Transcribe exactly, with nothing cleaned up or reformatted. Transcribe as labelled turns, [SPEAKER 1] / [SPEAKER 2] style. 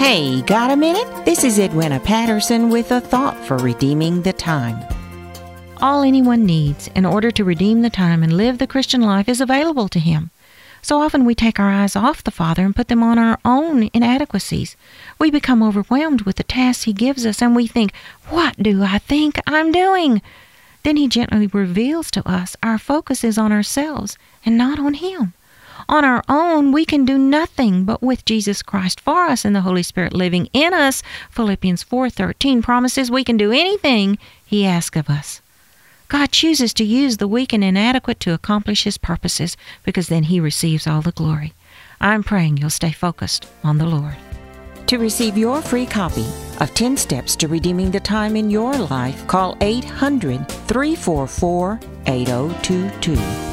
[SPEAKER 1] Hey, got a minute? This is Edwina Patterson with a thought for redeeming the time.
[SPEAKER 2] All anyone needs in order to redeem the time and live the Christian life is available to him. So often we take our eyes off the Father and put them on our own inadequacies. We become overwhelmed with the tasks He gives us, and we think, what do I think I'm doing? Then He gently reveals to us our focus is on ourselves and not on Him. On our own, we can do nothing, but with Jesus Christ for us and the Holy Spirit living in us, Philippians four thirteen promises we can do anything He asks of us. God chooses to use the weak and inadequate to accomplish His purposes, because then He receives all the glory. I'm praying you'll stay focused on the Lord.
[SPEAKER 1] To receive your free copy of ten Steps to Redeeming the Time in Your Life, call eight hundred, three four four, eight oh two two.